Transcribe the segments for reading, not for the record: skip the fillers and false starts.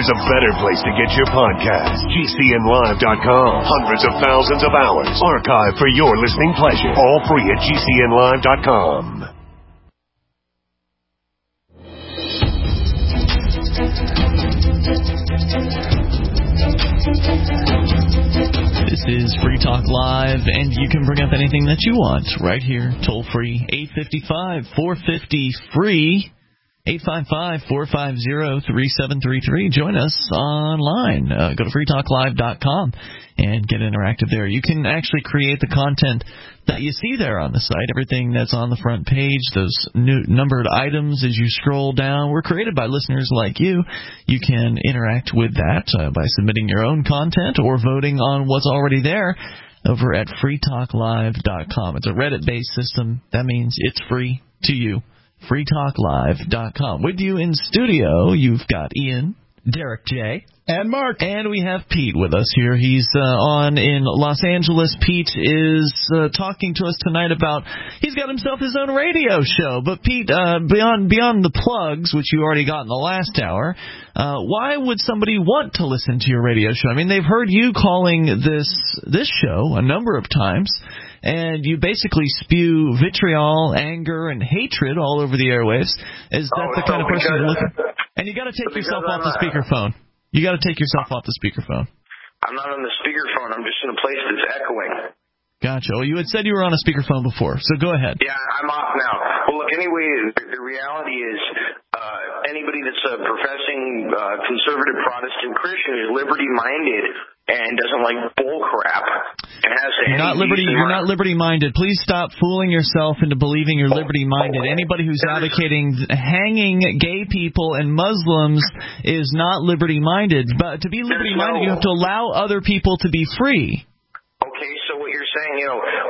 there's a better place to get your podcast. GCNlive.com. Hundreds of thousands of hours archived for your listening pleasure. All free at GCNlive.com. This is Free Talk Live, and you can bring up anything that you want right here, toll free, 855-450-FREE, 855-450-3733. Join us online. Go to freetalklive.com and get interactive there. You can actually create the content that you see there on the site. Everything that's on the front page, those new numbered items as you scroll down, were created by listeners like you. You can interact with that by submitting your own content or voting on what's already there over at freetalklive.com. It's a Reddit-based system. That means it's free to you. freetalklive.com. With you in studio, you've got Ian, Derek J., and Mark. And we have Pete with us here. He's on in Los Angeles. Pete is talking to us tonight about he's got himself his own radio show. But Pete, beyond the plugs, which you already got in the last hour, why would somebody want to listen to your radio show? I mean, they've heard you calling this show a number of times, and you basically spew vitriol, anger, and hatred all over the airwaves. Is that the kind of person you're looking for? And you got to take yourself off the speakerphone. You got to take yourself off the speakerphone. I'm not on the speakerphone. I'm just in a place that's echoing. Gotcha. Well, you had said you were on a speakerphone before, so go ahead. Yeah, I'm off now. Well, look, anyway, the reality is anybody that's a professing conservative Protestant Christian is liberty-minded and doesn't like bull crap and has You're not liberty-minded. Please stop fooling yourself into believing you're liberty-minded. Anybody who's advocating hanging gay people and Muslims is not liberty-minded. But to be liberty-minded, you have to allow other people to be free. Okay, so what you're saying,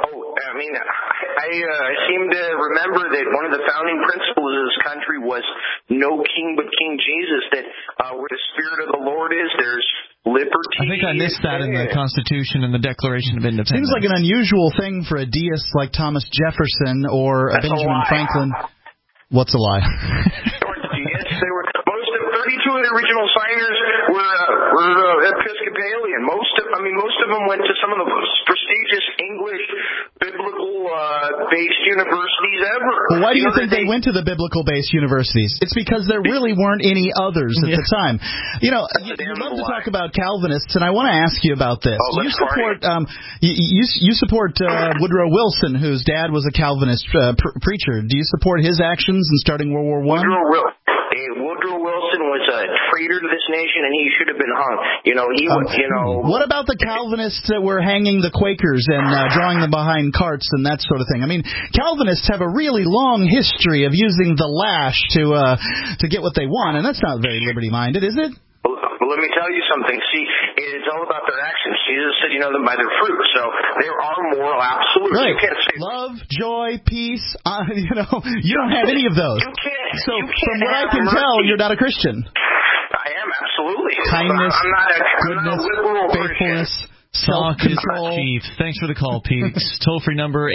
I seem to remember that one of the founding principles of this country was no king but King Jesus, that where the Spirit of the Lord is, there's liberty. I think I missed that in the Constitution and the Declaration of Independence. Seems like an unusual thing for a deist like Thomas Jefferson or Benjamin Franklin. What's a lie? They were most of 32 of the original signers were Episcopalian. Most of them went to some of the most prestigious English biblical-based universities ever. Well, why do you think they went to the biblical-based universities? It's because there really weren't any others at the time. You love to talk about Calvinists, and I want to ask you about this. You support Woodrow Wilson, whose dad was a Calvinist preacher. Do you support his actions in starting World War I? Woodrow Wilson was a traitor to this nation, and he should have been hung. What about the Calvinists that were hanging the Quakers and drawing them behind carts and that sort of thing? I mean, Calvinists have a really long history of using the lash to get what they want, and that's not very liberty-minded, is it? Well, let me tell you something. See, it's all about their actions. Jesus said, you know them by their fruit. So there are moral absolutes. Right. You can't say love, joy, peace. You don't have any of those. You can't. So from what I can tell, you're not a Christian. I am, absolutely. Kindness, I'm not a liberal goodness, self-control. Chief. Thanks for the call, Pete. Toll-free number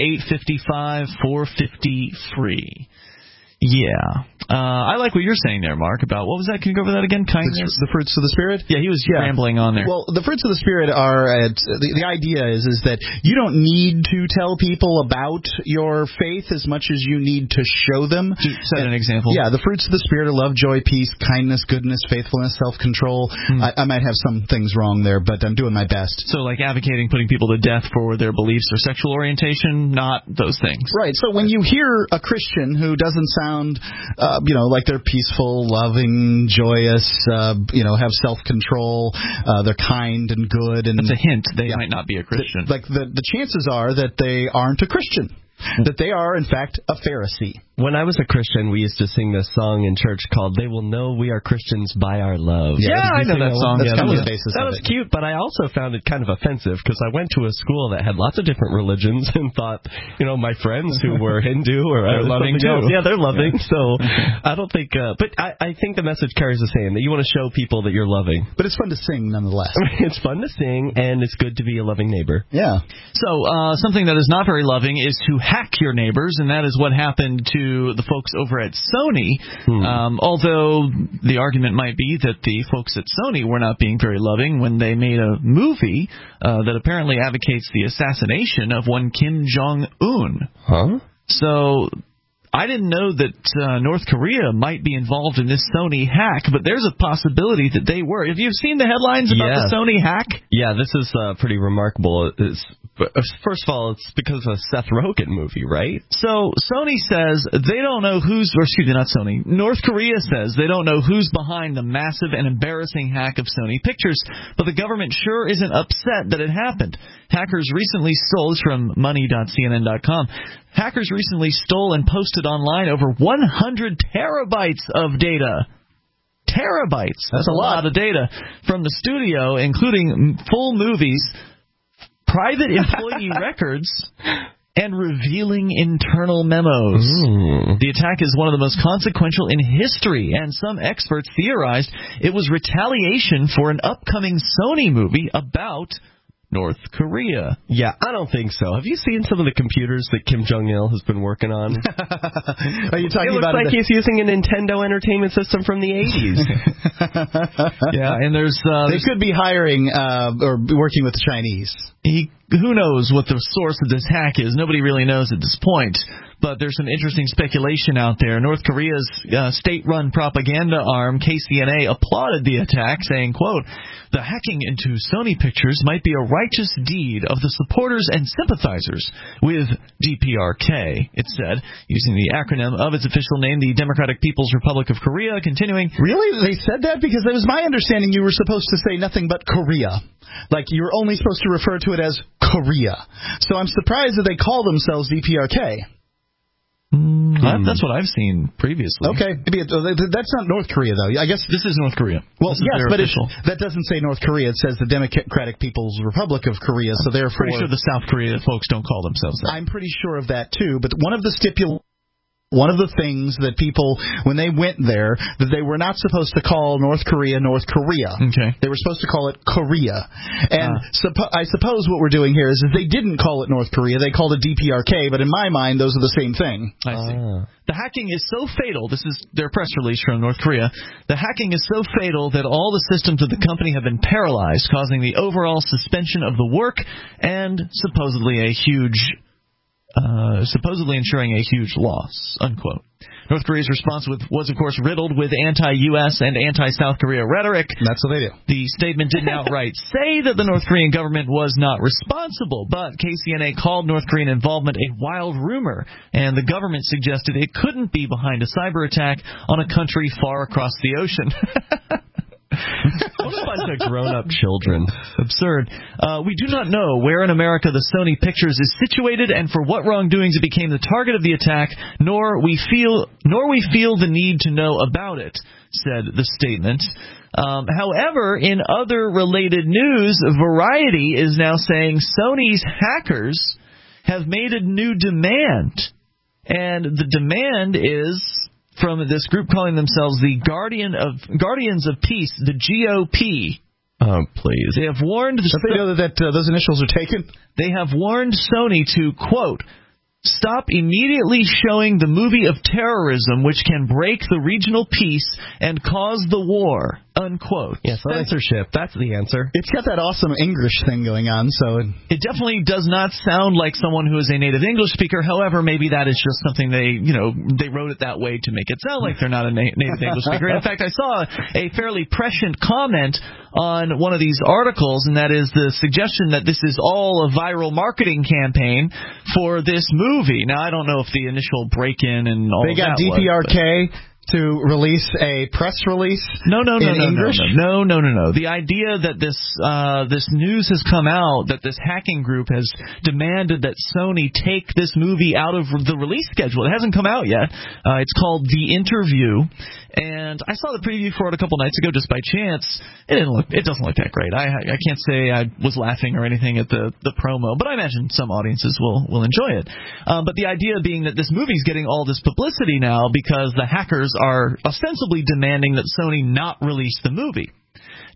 855-450-FREE. Yeah. I like what you're saying there, Mark, about, what was that? Can you go over that again? Kindness? The fruits of the Spirit? Yeah, he was rambling on there. Well, the fruits of the Spirit are, the idea is that you don't need to tell people about your faith as much as you need to show them. Set an example. Yeah, the fruits of the Spirit are love, joy, peace, kindness, goodness, faithfulness, self-control. I might have some things wrong there, but I'm doing my best. So like advocating putting people to death for their beliefs or sexual orientation, not those things. Right. So when you hear a Christian who doesn't sound like they're peaceful, loving, joyous, have self-control, they're kind and good. And that's a hint they might not be a Christian. The chances are that they aren't a Christian, that they are, in fact, a Pharisee. When I was a Christian, we used to sing this song in church called "They Will Know We Are Christians by Our Love." Yeah, I know that song. That's kind of the basis that of was cute, but I also found it kind of offensive because I went to a school that had lots of different religions and thought, my friends who were Hindu or they're loving too. Yeah, they're loving. Yeah. So I don't think, but I think the message carries the same, that you want to show people that you're loving. But it's fun to sing nonetheless. It's fun to sing, and it's good to be a loving neighbor. Yeah. So something that is not very loving is to hack your neighbors, and that is what happened to the folks over at Sony. Although the argument might be that the folks at Sony were not being very loving when they made a movie that apparently advocates the assassination of one Kim Jong-un. So I didn't know that North Korea might be involved in this Sony hack, but there's a possibility that they were. Have you seen the headlines about the Sony hack? Yeah, this is pretty remarkable. First of all, it's because of a Seth Rogen movie, right? So Sony says they don't know not Sony. North Korea says they don't know who's behind the massive and embarrassing hack of Sony Pictures, but the government sure isn't upset that it happened. Hackers recently stole, this from money.cnn.com, hackers recently stole and posted online over 100 terabytes of data. Terabytes. That's a lot of data from the studio, including full movies, private employee records, and revealing internal memos. The attack is one of the most consequential in history, and some experts theorized it was retaliation for an upcoming Sony movie about North Korea. Yeah, I don't think so. Have you seen some of the computers that Kim Jong-il has been working on? Are you talking about it? It looks like he's using a Nintendo Entertainment System from the 80s. Yeah, and they could be hiring or working with the Chinese. Who knows what the source of this hack is? Nobody really knows at this point. But there's some interesting speculation out there. North Korea's state-run propaganda arm, KCNA, applauded the attack, saying, quote, "The hacking into Sony Pictures might be a righteous deed of the supporters and sympathizers with DPRK," it said, using the acronym of its official name, the Democratic People's Republic of Korea, continuing. Really? They said that? Because it was my understanding you were supposed to say nothing but Korea. Like, you're only supposed to refer to it as Korea. So I'm surprised that they call themselves DPRK. That's what I've seen previously. Okay. That's not North Korea, though. I guess this is North Korea. Well, yes, but that doesn't say North Korea. It says the Democratic People's Republic of Korea, so therefore... Pretty sure the South Korea folks don't call themselves that. I'm pretty sure of that, too, but one of the things that people, when they went there, that they were not supposed to call North Korea North Korea. Okay. They were supposed to call it Korea. And I suppose what we're doing here is they didn't call it North Korea, they called it DPRK, but in my mind, those are the same thing. I see. The hacking is so fatal, this is their press release from North Korea, the hacking is so fatal that all the systems of the company have been paralyzed, causing the overall suspension of the work and supposedly ensuring a huge loss, unquote. North Korea's response was, of course, riddled with anti-U.S. and anti-South Korea rhetoric. That's what they do. The statement didn't outright say that the North Korean government was not responsible, but KCNA called North Korean involvement a wild rumor, and the government suggested it couldn't be behind a cyber attack on a country far across the ocean. What a bunch of grown-up children. Absurd. We do not know where in America the Sony Pictures is situated and for what wrongdoings it became the target of the attack, nor we feel the need to know about it, said the statement. However, in other related news, Variety is now saying Sony's hackers have made a new demand, and the demand is from this group calling themselves the Guardians of Peace, the GOP. Oh, please. They have warned... Don't they know that those initials are taken? They have warned Sony to, quote, "Stop immediately showing the movie of terrorism which can break the regional peace and cause the war," unquote. Yes, censorship. That's the answer. It's got that awesome English thing going on, so... It definitely does not sound like someone who is a native English speaker. However, maybe that is just something they wrote it that way to make it sound like they're not a native English speaker. In fact, I saw a fairly prescient comment on one of these articles, and that is the suggestion that this is all a viral marketing campaign for this movie. Now, I don't know if the initial break-in and all that was... They got DPRK to release a press release in English? No. The idea that this news has come out, that this hacking group has demanded that Sony take this movie out of the release schedule. It hasn't come out yet. It's called The Interview. And I saw the preview for it a couple nights ago just by chance. It doesn't look that great. I can't say I was laughing or anything at the promo, but I imagine some audiences will enjoy it. But the idea being that this movie's getting all this publicity now because the hackers are ostensibly demanding that Sony not release the movie.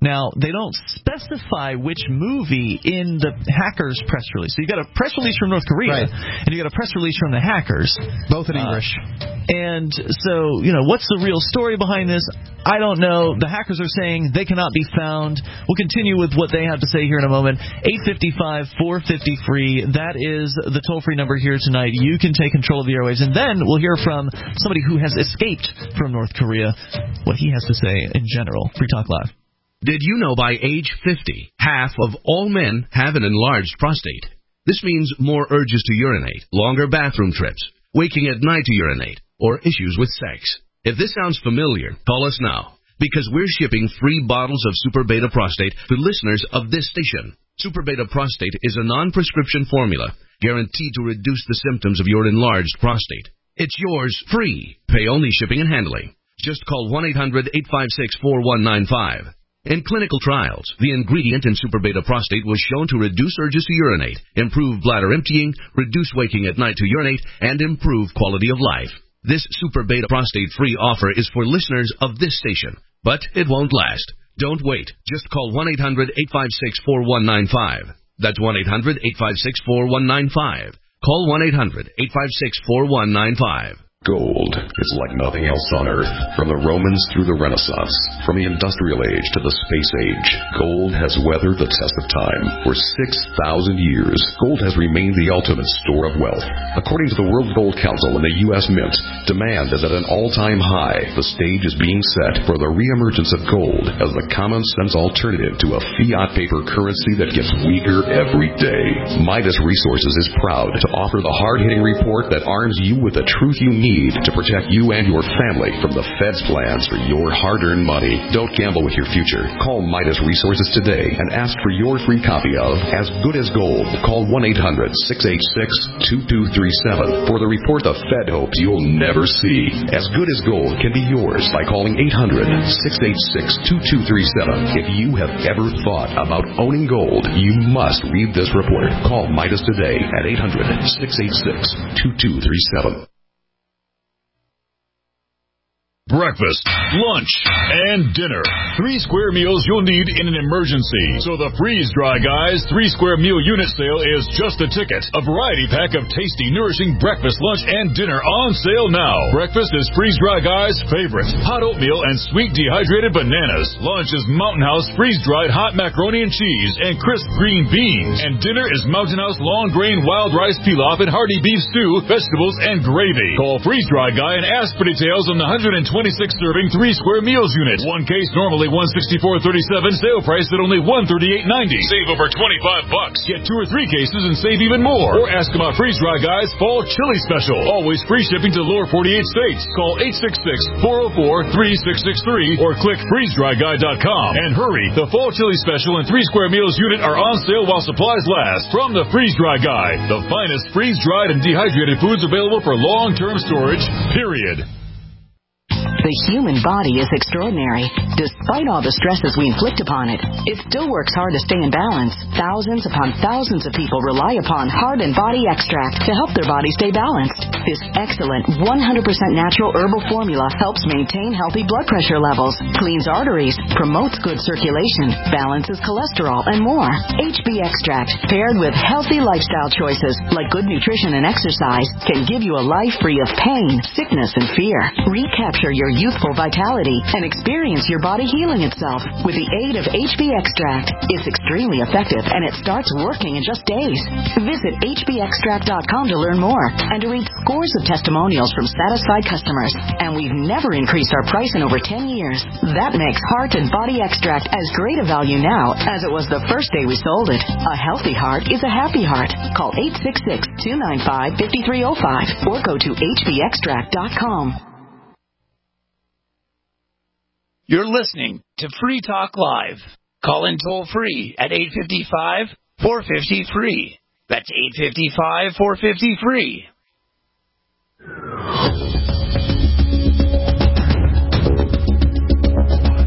Now, they don't specify which movie in the hackers' press release. So you got a press release from North Korea, and you got a press release from the hackers. Both in English. And so, what's the real story behind this? I don't know. The hackers are saying they cannot be found. We'll continue with what they have to say here in a moment. 855-450-FREE. That is the toll-free number here tonight. You can take control of the airwaves. And then we'll hear from somebody who has escaped from North Korea, what he has to say in general. Free Talk Live. Did you know by age 50, half of all men have an enlarged prostate? This means more urges to urinate, longer bathroom trips, waking at night to urinate, or issues with sex. If this sounds familiar, call us now, because we're shipping free bottles of Super Beta Prostate to listeners of this station. Super Beta Prostate is a non-prescription formula guaranteed to reduce the symptoms of your enlarged prostate. It's yours free. Pay only shipping and handling. Just call 1-800-856-4195. In clinical trials, the ingredient in Super Beta Prostate was shown to reduce urges to urinate, improve bladder emptying, reduce waking at night to urinate, and improve quality of life. This Super Beta Prostate free offer is for listeners of this station, but it won't last. Don't wait. Just call 1-800-856-4195. That's 1-800-856-4195. Call 1-800-856-4195. Gold is like nothing else on Earth. From the Romans through the Renaissance, from the Industrial Age to the Space Age, gold has weathered the test of time. For 6,000 years, gold has remained the ultimate store of wealth. According to the World Gold Council and the U.S. Mint, demand is at an all-time high. The stage is being set for the reemergence of gold as the common-sense alternative to a fiat paper currency that gets weaker every day. Midas Resources is proud to offer the hard-hitting report that arms you with the truth you need to protect you and your family from the Fed's plans for your hard-earned money. Don't gamble with your future. Call Midas Resources today and ask for your free copy of As Good as Gold. Call 1-800-686-2237 for the report the Fed hopes you'll never see. As Good as Gold can be yours by calling 800-686-2237. If you have ever thought about owning gold, you must read this report. Call Midas today at 800-686-2237. Breakfast, lunch, and dinner. 3 square meals you'll need in an emergency. So the Freeze Dry Guys 3 square meal unit sale is just a ticket. A variety pack of tasty, nourishing breakfast, lunch, and dinner on sale now. Breakfast is Freeze Dry Guys' favorite. Hot oatmeal and sweet dehydrated bananas. Lunch is Mountain House freeze-dried hot macaroni and cheese and crisp green beans. And dinner is Mountain House long grain wild rice pilaf and hearty beef stew, vegetables, and gravy. Call Freeze Dry Guy and ask for details on the 126-serving 3 square meals unit. One case normally $164.37, sale price at only $138.90. Save over $25. Get 2 or 3 cases and save even more. Or ask about Freeze Dry Guys Fall Chili Special. Always free shipping to the lower 48 states. Call 866-404-3663 or click freezedryguy.com. And hurry, the Fall Chili Special and 3 square meals unit are on sale while supplies last. From the Freeze Dry Guy, the finest freeze-dried and dehydrated foods available for long-term storage, period. The human body is extraordinary. Despite all the stresses we inflict upon it, it still works hard to stay in balance. Thousands upon thousands of people rely upon Heart and Body Extract to help their body stay balanced. This excellent 100% natural herbal formula helps maintain healthy blood pressure levels, cleans arteries, promotes good circulation, balances cholesterol, and more. HB Extract, paired with healthy lifestyle choices like good nutrition and exercise, can give you a life free of pain, sickness, and fear. Recapture your youthful vitality and experience your body healing itself with the aid of HB Extract. It's extremely effective and it starts working in just days. Visit hbextract.com to learn more and to read scores of testimonials from satisfied customers. And we've never increased our price in over 10 years. That makes Heart and Body Extract as great a value now as it was the first day we sold it. A healthy heart is a happy heart. Call 866-295-5305 or go to hbextract.com. You're listening to Free Talk Live. Call in toll free at 855-450-FREE. That's 855-450-FREE.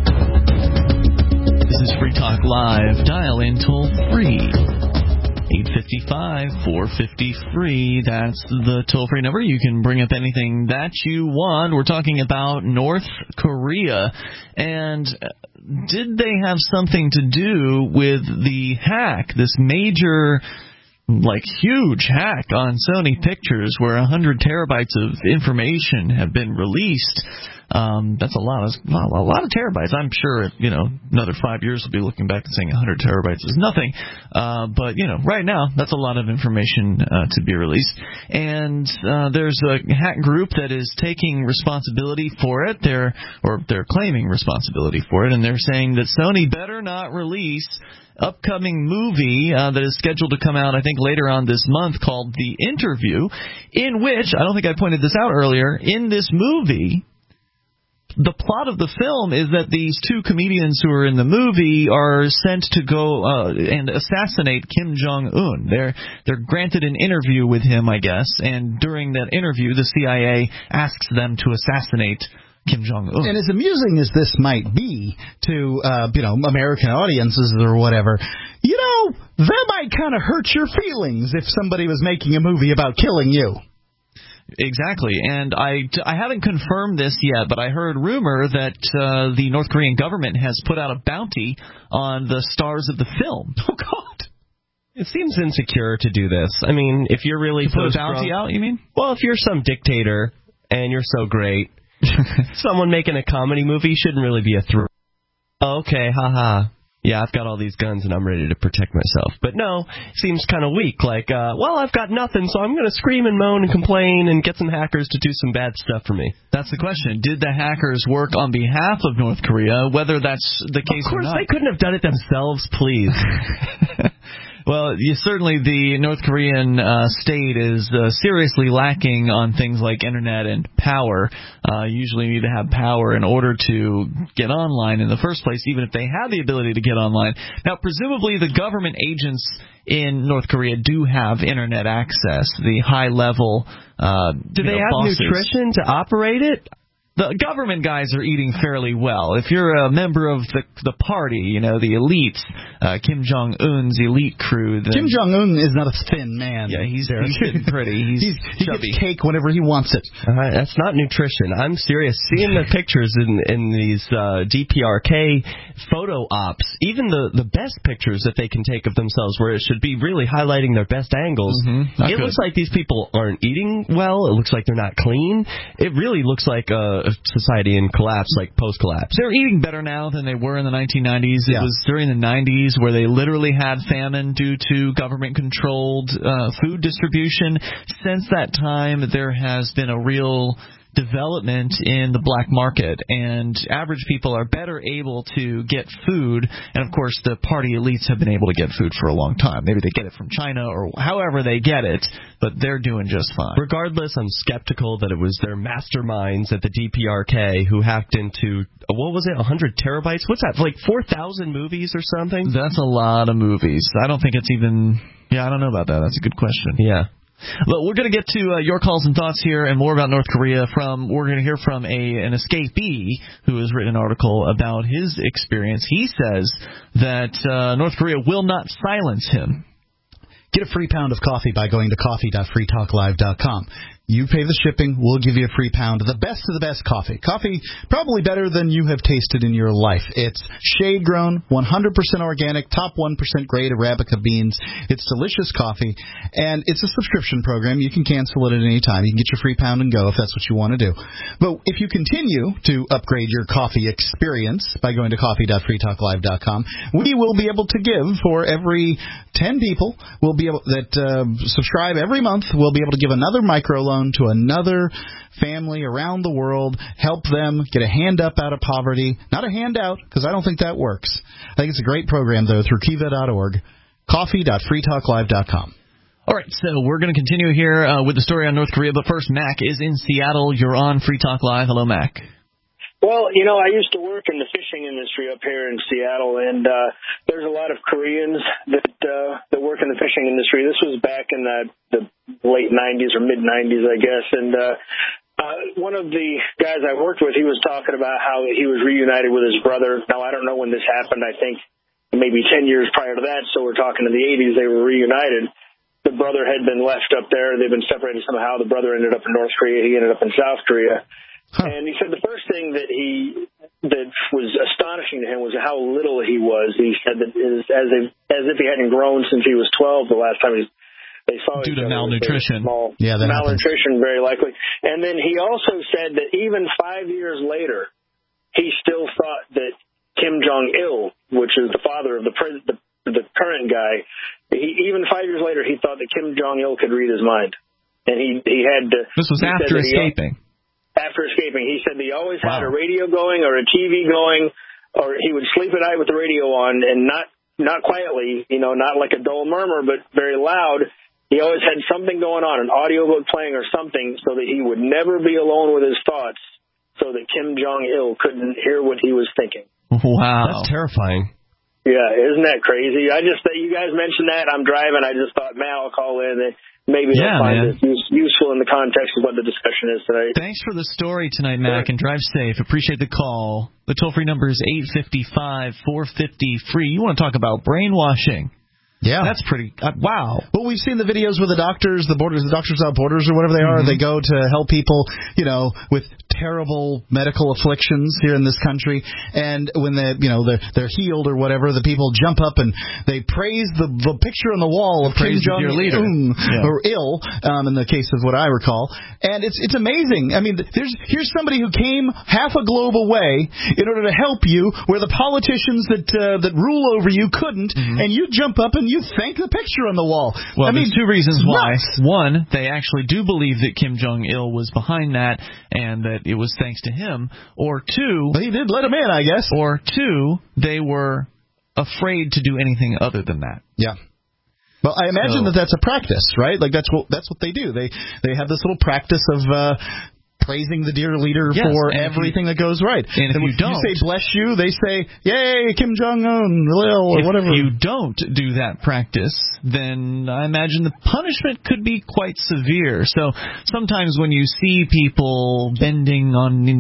This is Free Talk Live. Dial in toll free. 855-450-FREE. That's the toll-free number. You can bring up anything that you want. We're talking about North Korea. And did they have something to do with the hack, this major, huge hack on Sony Pictures where 100 terabytes of information have been released? That's a lot of terabytes. I'm sure, another 5 years we'll be looking back and saying 100 terabytes is nothing. But, right now, that's a lot of information to be released. And there's a hack group that is taking responsibility for it. They're claiming responsibility for it, and they're saying that Sony better not release upcoming movie that is scheduled to come out, I think, later on this month called The Interview, in which, I don't think I pointed this out earlier, in this movie, the plot of the film is that these two comedians who are in the movie are sent to go and assassinate Kim Jong-un. They're granted an interview with him, I guess, and during that interview, the CIA asks them to assassinate Kim Jong-un. And as amusing as this might be to, American audiences or whatever, that might kind of hurt your feelings if somebody was making a movie about killing you. Exactly, and I haven't confirmed this yet, but I heard rumor that the North Korean government has put out a bounty on the stars of the film. Oh, God. It seems insecure to do this. I mean, if you're really... Put a bounty out, you mean? Well, if you're some dictator and you're so great, someone making a comedy movie shouldn't really be a threat. Oh, okay, haha. Yeah, I've got all these guns and I'm ready to protect myself. But no, it seems kind of weak. I've got nothing, so I'm going to scream and moan and complain and get some hackers to do some bad stuff for me. That's the question. Did the hackers work on behalf of North Korea, whether that's the case or not? Of course, they couldn't have done it themselves, please. Well, certainly the North Korean state is seriously lacking on things like internet and power. Usually you need to have power in order to get online in the first place, even if they have the ability to get online. Now, presumably the government agents in North Korea do have internet access, the high-level Do they have bosses. nutrition to operate it? The government guys are eating fairly well. If you're a member of the party, the elites, Kim Jong-un's elite crew. Kim Jong-un is not a thin man. Yeah, he's getting pretty. He gets cake whenever he wants it. That's not nutrition. I'm serious. Seeing the pictures in these DPRK photo ops, even the best pictures that they can take of themselves where it should be really highlighting their best angles, it looks like these people aren't eating well. It looks like they're not clean. It really looks like a society in collapse, like post-collapse. They're eating better now than they were in the 1990s. It was during the 90s where they literally had famine due to government-controlled food distribution. Since that time, there has been a real development in the black market, and average people are better able to get food, and of course the party elites have been able to get food for a long time. Maybe they get it from China or however they get it, but they're doing just fine. Regardless, I'm skeptical that it was their masterminds at the DPRK who hacked into, what was it, 100 terabytes? What's that, 4,000 movies or something? That's a lot of movies. I don't think it's even, I don't know about that. That's a good question. Yeah. Well, we're going to get to your calls and thoughts here and more about North Korea. We're going to hear from an escapee who has written an article about his experience. He says that North Korea will not silence him. Get a free pound of coffee by going to coffee.freetalklive.com. You pay the shipping, we'll give you a free pound of the best coffee. Coffee probably better than you have tasted in your life. It's shade-grown, 100% organic, top 1% grade Arabica beans. It's delicious coffee, and it's a subscription program. You can cancel it at any time. You can get your free pound and go if that's what you want to do. But if you continue to upgrade your coffee experience by going to coffee.freetalklive.com, we will be able to give for every 10 people that subscribe every month. We'll be able to give another microloan to another family around the world, help them get a hand up out of poverty. Not a handout, because I don't think that works. I think it's a great program, though, through kiva.org, coffee.freetalklive.com. All right, so we're going to continue here with the story on North Korea, but first, Mac is in Seattle. You're on Free Talk Live. Hello, Mac. Well, I used to work in the fishing industry up here in Seattle, and there's a lot of Koreans that work in the fishing industry. This was back in the late 90s or mid-90s, I guess, and one of the guys I worked with, he was talking about how he was reunited with his brother. Now, I don't know when this happened. I think maybe 10 years prior to that, so we're talking in the 80s, they were reunited. the brother had been left up there. They've been separated somehow. The brother ended up in North Korea. He ended up in South Korea. And he said the first thing that was astonishing to him was how little he was. He said that it was as if he hadn't grown since he was 12 the last time they saw each other. Due to malnutrition. Malnutrition, very likely. And then he also said that even 5 years later, he still thought that Kim Jong-il, which is the father of the current guy, even 5 years later, he thought that Kim Jong-il could read his mind. And he had to... This was after escaping. After escaping. He said he always had a radio going or a TV going, or he would sleep at night with the radio on, and not quietly, not like a dull murmur, but very loud. He always had something going on, an audiobook playing or something, so that he would never be alone with his thoughts, so that Kim Jong-il couldn't hear what he was thinking. Wow. That's terrifying. Yeah, isn't that crazy? You guys mentioned that. I'm driving. I just thought, man, I'll call in and maybe they'll find this useful in the context of what the discussion is tonight. Thanks for the story tonight, Mac, and drive safe. Appreciate the call. The toll-free number is 855-450-FREE. You want to talk about brainwashing. Yeah. That's pretty... wow. Well, we've seen the videos where the Doctors Without Borders or whatever they are, they go to help people, with terrible medical afflictions here in this country, and when they're healed or whatever, the people jump up and they praise the picture on the wall of Kim Jong-un or Il, in the case of what I recall, and it's amazing. I mean, here's somebody who came half a globe away in order to help you, where the politicians that rule over you couldn't, and you jump up and you thank the picture on the wall. Well, there's two reasons why. One, they actually do believe that Kim Jong-il was behind that and that it was thanks to him. Or two... Well, he did let him in, I guess. Or two, they were afraid to do anything other than that. Yeah. Well, I imagine that's a practice, right? Like that's what they do. They have this little practice of... praising the dear leader for everything that goes right. And if you don't... You say, bless you, they say, yay, Kim Jong-un, or whatever. If you don't do that practice, then I imagine the punishment could be quite severe. So sometimes when you see people bending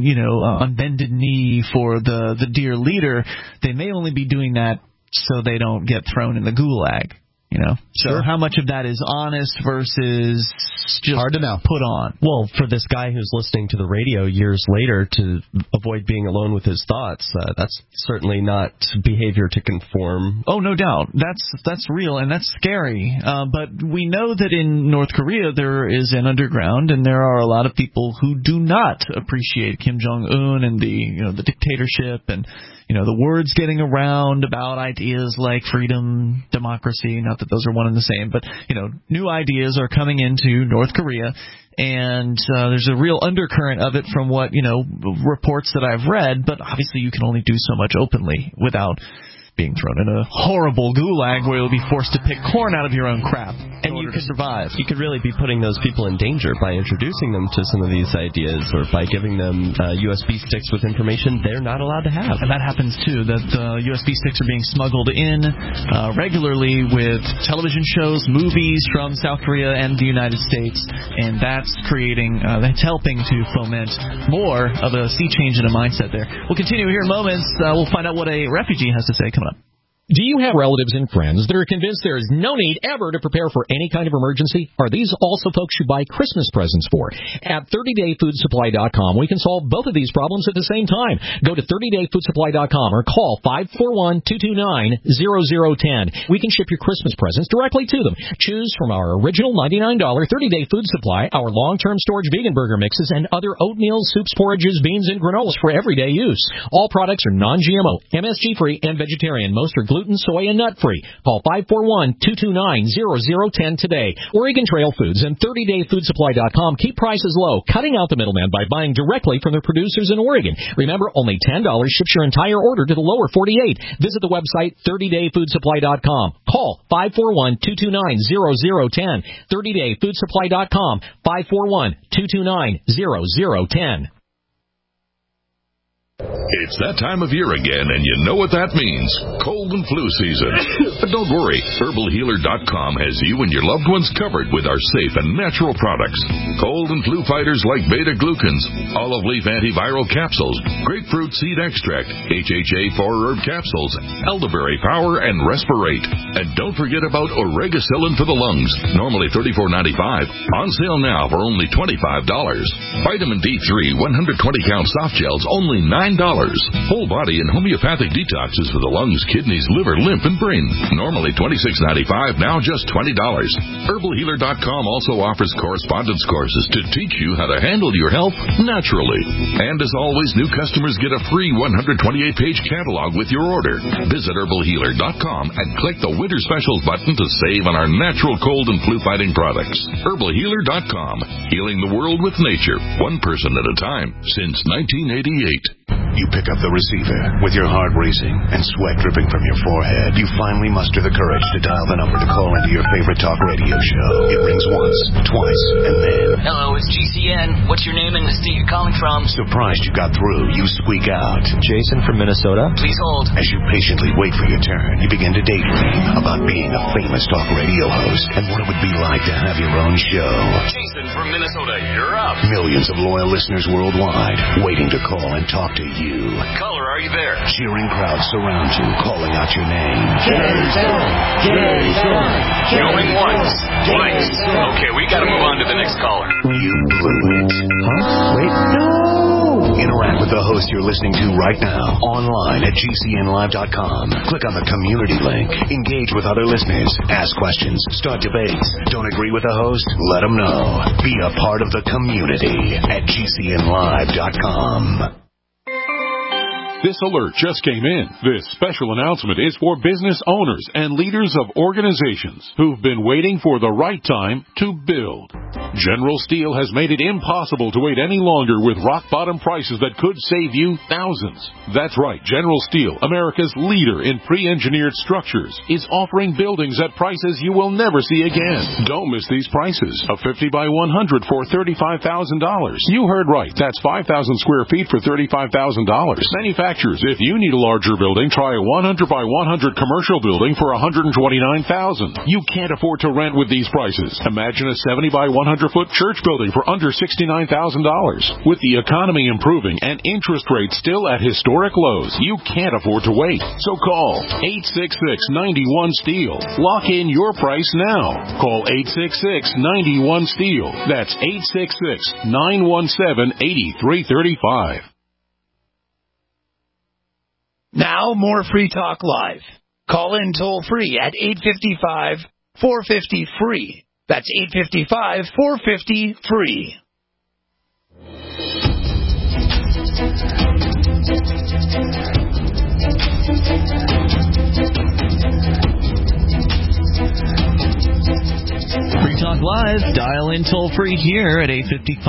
on bended knee for the dear leader, they may only be doing that so they don't get thrown in the gulag. So how much of that is honest versus just hard to know. Put on? Well, for this guy who's listening to the radio years later to avoid being alone with his thoughts, that's certainly not behavior to conform. Oh, no doubt. That's real, and that's scary. But we know that in North Korea there is an underground, and there are a lot of people who do not appreciate Kim Jong-un and the dictatorship and the words getting around about ideas like freedom, democracy, not that those are one and the same, but, new ideas are coming into North Korea, and there's a real undercurrent of it from what, reports that I've read, but obviously you can only do so much openly without being thrown in a horrible gulag where you'll be forced to pick corn out of your own crap in order to survive. You could really be putting those people in danger by introducing them to some of these ideas or by giving them USB sticks with information they're not allowed to have. And that happens, too, that USB sticks are being smuggled in regularly with television shows, movies from South Korea and the United States, and that's helping to foment more of a sea change in a mindset there. We'll continue here in moments. We'll find out what a refugee has to say coming up. Do you have relatives and friends that are convinced there is no need ever to prepare for any kind of emergency? Are these also folks you buy Christmas presents for? At 30dayfoodsupply.com, we can solve both of these problems at the same time. Go to 30dayfoodsupply.com or call 541-229-0010. We can ship your Christmas presents directly to them. Choose from our original $99 30-day food supply, our long-term storage vegan burger mixes, and other oatmeal, soups, porridges, beans, and granolas for everyday use. All products are non-GMO, MSG-free, and vegetarian. Most are gluten, soy, and nut-free. Call 541-229-0010 today. Oregon Trail Foods and 30dayfoodsupply.com keep prices low, cutting out the middleman by buying directly from the producers in Oregon. Remember, only $10 ships your entire order to the lower 48. Visit the website 30dayfoodsupply.com. Call 541-229-0010. 30dayfoodsupply.com. 541-229-0010. It's that time of year again, and you know what that means. Cold and flu season. But don't worry, HerbalHealer.com has you and your loved ones covered with our safe and natural products. Cold and flu fighters like beta-glucans, olive leaf antiviral capsules, grapefruit seed extract, HHA 4-herb capsules, elderberry power, and respirate. And don't forget about Oregacillin for the lungs, normally $34.95. On sale now for only $25. Vitamin D3 120-count soft gels, only $9. Whole body and homeopathic detoxes for the lungs, kidneys, liver, lymph, and brain, normally $26.95, now just $20. HerbalHealer.com also offers correspondence courses to teach you how to handle your health naturally. And as always, new customers get a free 128-page catalog with your order. Visit HerbalHealer.com and click the Winter Specials button to save on our natural cold and flu-fighting products. HerbalHealer.com, healing the world with nature, one person at a time, since 1988. You pick up the receiver with your heart racing and sweat dripping from your forehead. You finally muster the courage to dial the number to call into your favorite talk radio show. It rings once, twice, and then... Hello, it's GCN. What's your name and the state you're calling from? Surprised you got through, you squeak out. Jason from Minnesota. Please hold. As you patiently wait for your turn, you begin to daydream about being a famous talk radio host and what it would be like to have your own show. Jason from Minnesota, you're up. Millions of loyal listeners worldwide waiting to call and talk to you. Caller, are you there? Cheering crowds surround you, calling out your name. Jason! Jason! Going once, twice. Okay, we gotta move on to the next caller. You blew it. Huh? Wait, no! Interact with the host you're listening to right now, online at GCNlive.com. Click on the community link. Engage with other listeners. Ask questions. Start debates. Don't agree with the host? Let them know. Be a part of the community at GCNlive.com. This alert just came in. This special announcement is for business owners and leaders of organizations who've been waiting for the right time to build. General Steel has made it impossible to wait any longer with rock-bottom prices that could save you thousands. That's right. General Steel, America's leader in pre-engineered structures, is offering buildings at prices you will never see again. Don't miss these prices. A 50 by 100 for $35,000. You heard right. That's 5,000 square feet for $35,000. Manufacturers, if you need a larger building, try a 100 by 100 commercial building for $129,000. You can't afford to rent with these prices. Imagine a 70 by 100-foot church building for under $69,000. With the economy improving and interest rates still at historic lows, you can't afford to wait. So call 866-91-STEEL. Lock in your price now. Call 866-91-STEEL. That's 866-917-8335. Now, more Free Talk Live. Call in toll-free at 855-450-FREE. That's 855-450-FREE. Free Talk Live, dial in toll-free here at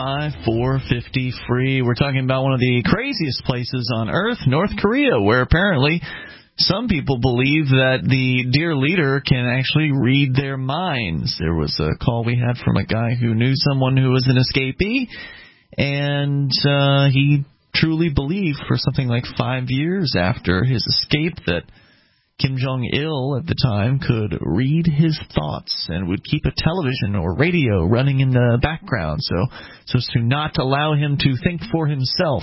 855-450-FREE. We're talking about one of the craziest places on Earth, North Korea, where apparently some people believe that the dear leader can actually read their minds. There was a call we had from a guy who knew someone who was an escapee, and he truly believed for something like 5 years after his escape that Kim Jong-il at the time could read his thoughts and would keep a television or radio running in the background so as to not allow him to think for himself,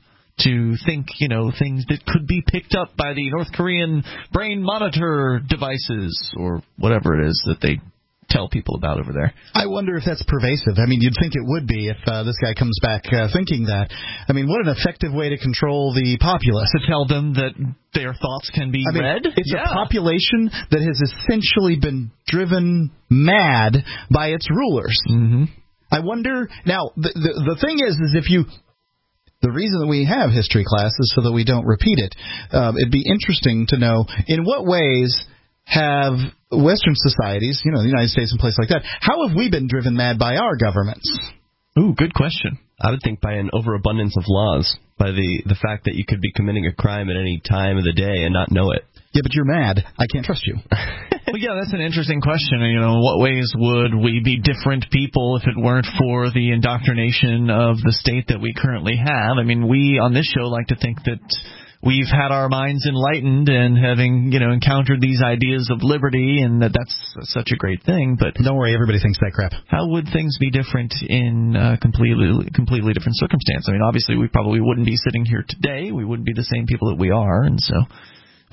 to think, things that could be picked up by the North Korean brain monitor devices or whatever it is that they tell people about over there. I wonder if that's pervasive. I mean, you'd think it would be if this guy comes back thinking that. I mean, what an effective way to control the populace. To tell them that their thoughts can be read? It's a population that has essentially been driven mad by its rulers. Mm-hmm. I wonder, now, the thing is if you... The reason that we have history class is so that we don't repeat it. It'd be interesting to know in what ways have Western societies, the United States and places like that, how have we been driven mad by our governments? Ooh, good question. I would think by an overabundance of laws, by the fact that you could be committing a crime at any time of the day and not know it. Yeah, but you're mad. I can't trust you. Well, yeah, that's an interesting question. In what ways would we be different people if it weren't for the indoctrination of the state that we currently have? I mean, we on this show like to think that we've had our minds enlightened and having, encountered these ideas of liberty and that's such a great thing. But don't worry, everybody thinks that crap. How would things be different in completely different circumstance? I mean, obviously, we probably wouldn't be sitting here today. We wouldn't be the same people that we are, and so...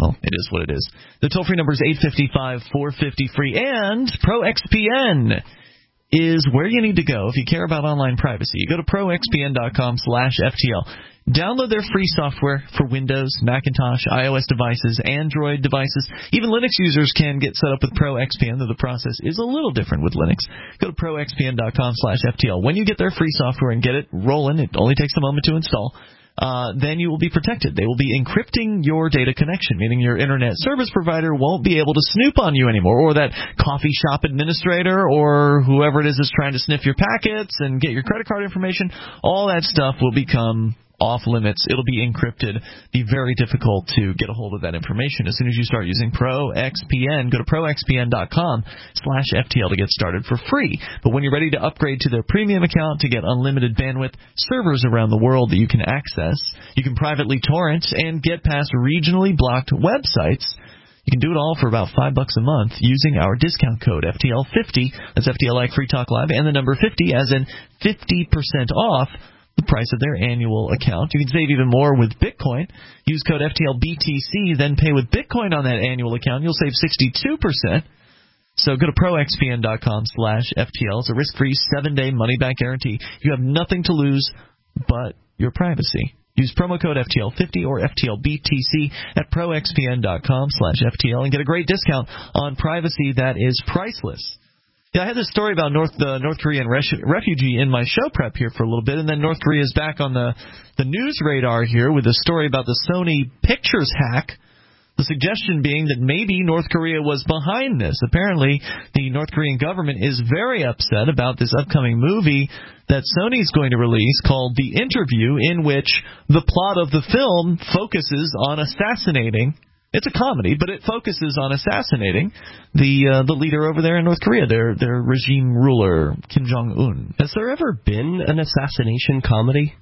Well, it is what it is. The toll-free number is 855-450-FREE, and ProXPN is where you need to go if you care about online privacy. You go to proxpn.com/FTL. Download their free software for Windows, Macintosh, iOS devices, Android devices. Even Linux users can get set up with ProXPN, though the process is a little different with Linux. Go to proxpn.com/FTL. When you get their free software and get it rolling, it only takes a moment to install. Then you will be protected. They will be encrypting your data connection, meaning your internet service provider won't be able to snoop on you anymore, or that coffee shop administrator or whoever it is that's trying to sniff your packets and get your credit card information. All that stuff will become off limits. It'll be encrypted. Be very difficult to get a hold of that information as soon as you start using ProXPN. Go to proxpn.com/FTL to get started for free. But when you're ready to upgrade to their premium account to get unlimited bandwidth, servers around the world that you can access, you can privately torrent and get past regionally blocked websites. You can do it all for about $5 a month using our discount code FTL50. That's FTL like Free Talk Live, and the number 50 as in 50% off the price of their annual account. You can save even more with Bitcoin. Use code FTLBTC, then pay with Bitcoin on that annual account. You'll save 62%. So go to proxpn.com/FTL. It's a risk-free 7-day money-back guarantee. You have nothing to lose but your privacy. Use promo code FTL50 or FTLBTC at proxpn.com/FTL and get a great discount on privacy that is priceless. Yeah, I had this story about the North Korean refugee in my show prep here for a little bit, and then North Korea is back on the news radar here with a story about the Sony Pictures hack. The suggestion being that maybe North Korea was behind this. Apparently, the North Korean government is very upset about this upcoming movie that Sony's going to release called The Interview, in which the plot of the film focuses on assassinating. It's a comedy, but it focuses on assassinating the leader over there in North Korea, their regime ruler, Kim Jong-un. Has there ever been an assassination comedy?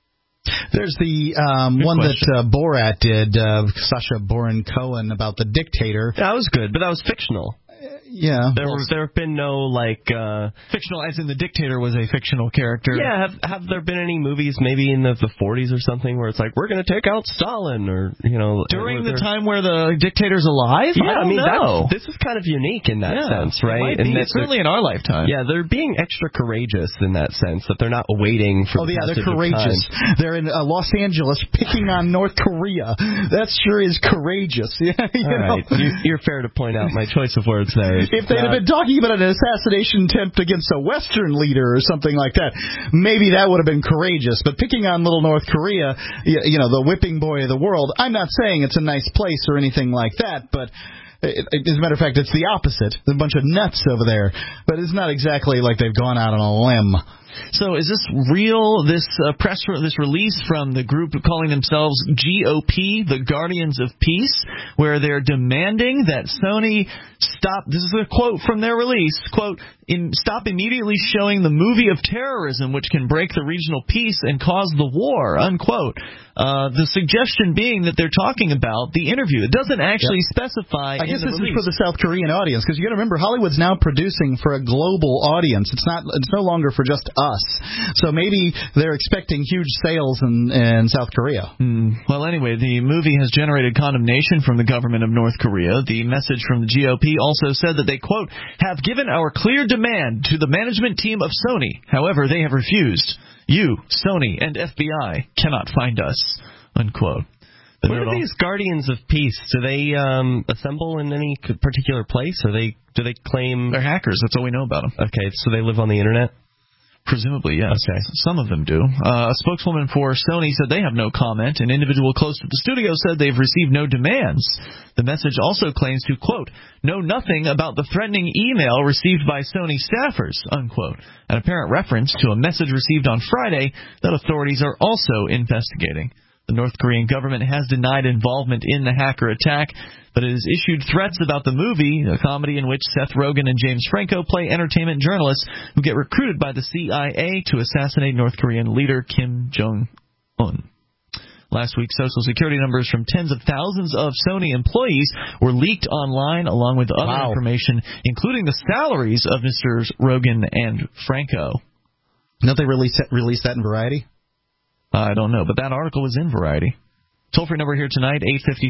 There's the one that Borat did, Sacha Baron Cohen, about the dictator. That was good, but that was fictional. Yeah. There have been no, fictional, as in the dictator was a fictional character. Yeah, have there been any movies maybe in the 40s or something where it's like, we're going to take out Stalin, or, during the time where the dictator's alive? Yeah, I mean, this is kind of unique in that sense, right? And certainly in our lifetime. Yeah, they're being extra courageous in that sense, that they're not waiting for the passage they're courageous. of time. They're in Los Angeles picking on North Korea. That sure is courageous. All right, you're fair to point out my choice of words there. If they'd have been talking about an assassination attempt against a Western leader or something like that, maybe that would have been courageous. But picking on little North Korea, the whipping boy of the world, I'm not saying it's a nice place or anything like that, but as a matter of fact, it's the opposite. There's a bunch of nuts over there. But it's not exactly like they've gone out on a limb. So is this real, this release from the group calling themselves GOP, the Guardians of Peace, where they're demanding that Sony stop, this is a quote from their release, quote, stop immediately showing the movie of terrorism which can break the regional peace and cause the war, unquote. The suggestion being that they're talking about The Interview. It doesn't actually specify I guess in the this release. is for the South Korean audience, because you got to remember, Hollywood's now producing for a global audience. It's no longer for just us. So maybe they're expecting huge sales in South Korea. Well, anyway, the movie has generated condemnation from the government of North Korea. The message from the GOP also said that they, quote, have given our clear demand to the management team of Sony. However, they have refused. You, Sony, and FBI cannot find us, unquote. Where are these Guardians of Peace? Do they assemble in any particular place? Or do they claim... They're hackers. That's all we know about them. Okay, so they live on the Internet? Presumably, yes. Okay. Some of them do. A spokeswoman for Sony said they have no comment. An individual close to the studio said they've received no demands. The message also claims to, quote, know nothing about the threatening email received by Sony staffers, unquote. An apparent reference to a message received on Friday that authorities are also investigating. The North Korean government has denied involvement in the hacker attack, but it has issued threats about the movie, a comedy in which Seth Rogen and James Franco play entertainment journalists who get recruited by the CIA to assassinate North Korean leader Kim Jong-un. Last week, Social Security numbers from tens of thousands of Sony employees were leaked online, along with other information, including the salaries of Mr. Rogen and Franco. Don't they release that in Variety? I don't know, but that article was in Variety. Toll-free number here tonight,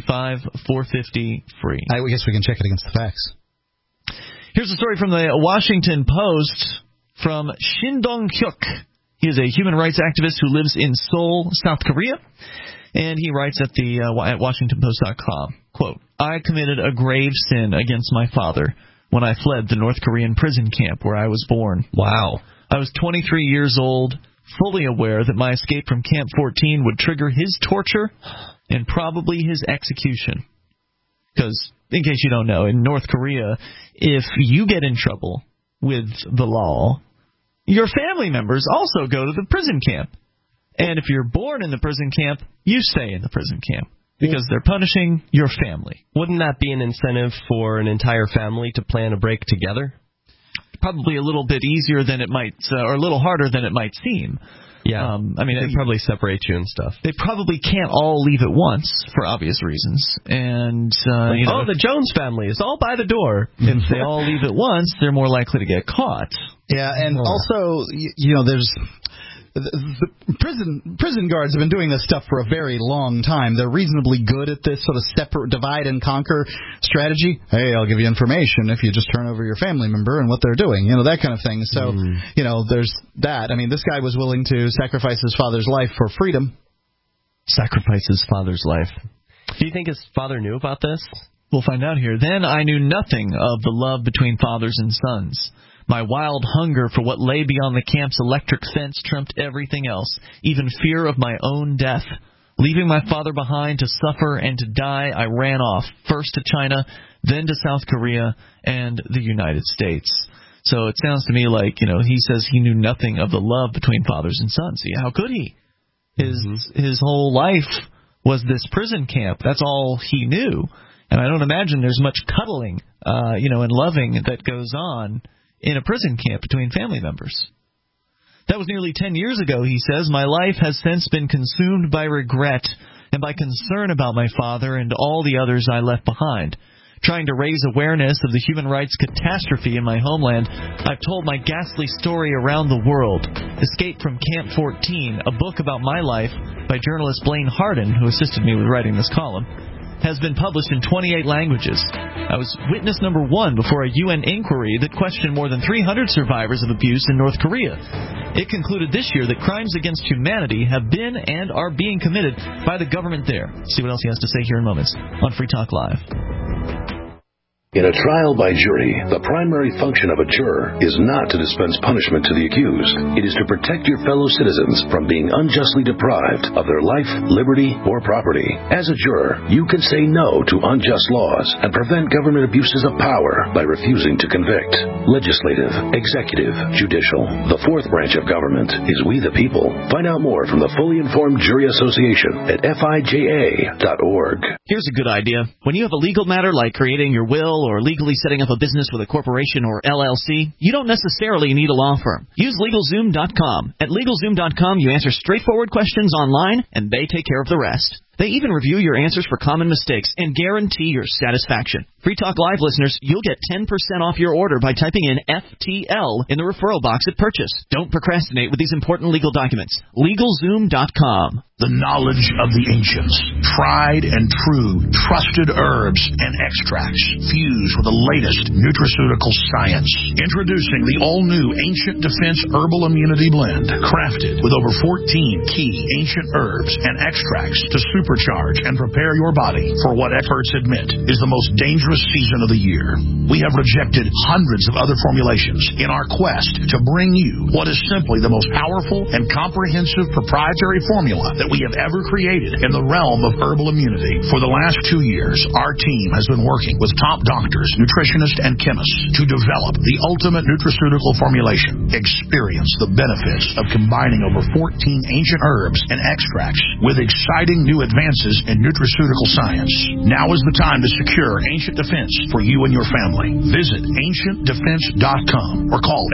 855-450-FREE. I guess we can check it against the facts. Here's a story from the Washington Post from Shin Dong-hyuk. He is a human rights activist who lives in Seoul, South Korea. And he writes at WashingtonPost.com, quote, I committed a grave sin against my father when I fled the North Korean prison camp where I was born. Wow. I was 23 years old, fully aware that my escape from Camp 14 would trigger his torture and probably his execution. Because, in case you don't know, in North Korea, if you get in trouble with the law, your family members also go to the prison camp. And if you're born in the prison camp, you stay in the prison camp because they're punishing your family. Wouldn't that be an incentive for an entire family to plan a break together? Probably a little bit easier than it might, or a little harder than it might seem. Yeah, I mean, they probably separate you and stuff. They probably can't all leave at once for obvious reasons. And the Jones family is all by the door. If they all leave at once, they're more likely to get caught. Yeah, and also, there's the prison guards have been doing this stuff for a very long time. They're reasonably good at this sort of separate, divide and conquer strategy. Hey, I'll give you information if you just turn over your family member and what they're doing, that kind of thing. So, there's that. I mean, this guy was willing to sacrifice his father's life for freedom. Sacrifice his father's life. Do you think his father knew about this? We'll find out here. Then I knew nothing of the love between fathers and sons. My wild hunger for what lay beyond the camp's electric fence trumped everything else, even fear of my own death. Leaving my father behind to suffer and to die, I ran off, first to China, then to South Korea and the United States. So it sounds to me like, he says he knew nothing of the love between fathers and sons. See, how could he? His whole life was this prison camp. That's all he knew. And I don't imagine there's much cuddling, and loving that goes on in a prison camp between family members. That was nearly 10 years ago, he says. My life has since been consumed by regret and by concern about my father and all the others I left behind. Trying to raise awareness of the human rights catastrophe in my homeland, I've told my ghastly story around the world. Escape from Camp 14, a book about my life by journalist Blaine Hardin, who assisted me with writing this column, has been published in 28 languages. I was witness number 1 before a UN inquiry that questioned more than 300 survivors of abuse in North Korea. It concluded this year that crimes against humanity have been and are being committed by the government there. See what else he has to say here in moments on Free Talk Live. In a trial by jury, the primary function of a juror is not to dispense punishment to the accused. It is to protect your fellow citizens from being unjustly deprived of their life, liberty, or property. As a juror, you can say no to unjust laws and prevent government abuses of power by refusing to convict. Legislative, executive, judicial. The fourth branch of government is we the people. Find out more from the Fully Informed Jury Association at FIJA.org. Here's a good idea. When you have a legal matter like creating your will or legally setting up a business with a corporation or LLC, you don't necessarily need a law firm. Use LegalZoom.com. At LegalZoom.com, you answer straightforward questions online, and they take care of the rest. They even review your answers for common mistakes and guarantee your satisfaction. Free Talk Live listeners, you'll get 10% off your order by typing in FTL in the referral box at purchase. Don't procrastinate with these important legal documents. LegalZoom.com. The knowledge of the ancients, tried and true, trusted herbs and extracts, fused with the latest nutraceutical science. Introducing the all-new Ancient Defense Herbal Immunity Blend, crafted with over 14 key ancient herbs and extracts to supercharge and prepare your body for what experts admit is the most dangerous season of the year. We have rejected hundreds of other formulations in our quest to bring you what is simply the most powerful and comprehensive proprietary formula that we have ever created in the realm of herbal immunity. For the last 2 years, our team has been working with top doctors, nutritionists, and chemists to develop the ultimate nutraceutical formulation. Experience the benefits of combining over 14 ancient herbs and extracts with exciting new advances in nutraceutical science. Now is the time to secure Ancient Defense for you and your family. Visit AncientDefense.com or call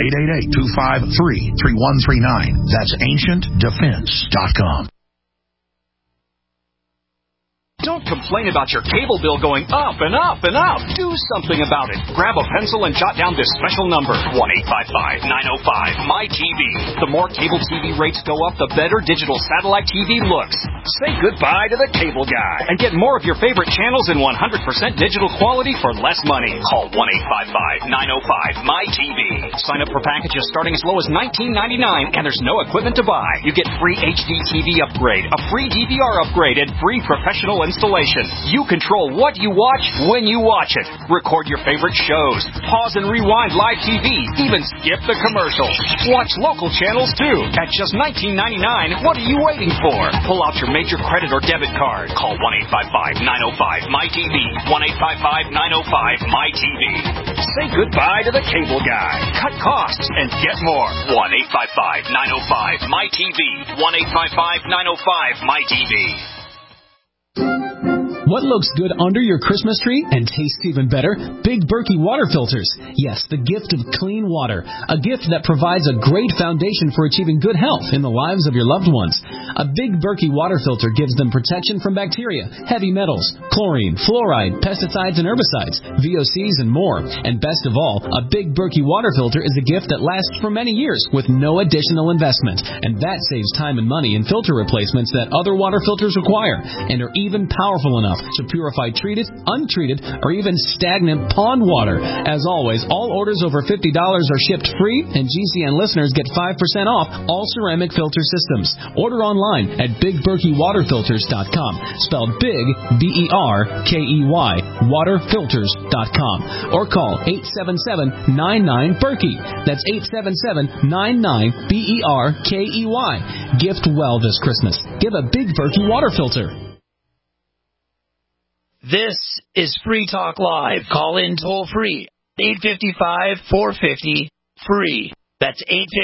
888-253-3139. That's AncientDefense.com. Don't complain about your cable bill going up and up and up. Do something about it. Grab a pencil and jot down this special number, 1-855-905-MyTV. The more cable TV rates go up, the better digital satellite TV looks. Say goodbye to the cable guy and get more of your favorite channels in 100% digital quality for less money. Call 1-855-905-MyTV. Sign up for packages starting as low as $19.99, and there's no equipment to buy. You get free HD TV upgrade, a free DVR upgrade, and free professional installation. You control what you watch when you watch it. Record your favorite shows. Pause and rewind live TV. Even skip the commercials. Watch local channels too. At just $19.99, what are you waiting for? Pull out your major credit or debit card. Call 1-855-905-MyTV. 1-855-905-MyTV. Say goodbye to the cable guy. Cut costs and get more. 1-855-905-MyTV. 1-855-905-MyTV. What looks good under your Christmas tree and tastes even better? Big Berkey water filters. Yes, the gift of clean water. A gift that provides a great foundation for achieving good health in the lives of your loved ones. A Big Berkey water filter gives them protection from bacteria, heavy metals, chlorine, fluoride, pesticides and herbicides, VOCs and more. And best of all, a Big Berkey water filter is a gift that lasts for many years with no additional investment. And that saves time and money in filter replacements that other water filters require and are even powerful enough to purify treated, untreated, or even stagnant pond water. As always, all orders over $50 are shipped free, and GCN listeners get 5% off all ceramic filter systems. Order online at BigBerkeyWaterFilters.com, spelled Big, B-E-R-K-E-Y, waterfilters.com, or call 877-99-BERKEY. That's 877-99-BERKEY. Gift well this Christmas. Give a Big Berkey water filter. This is Free Talk Live. Call in toll free. 855-450-FREE. That's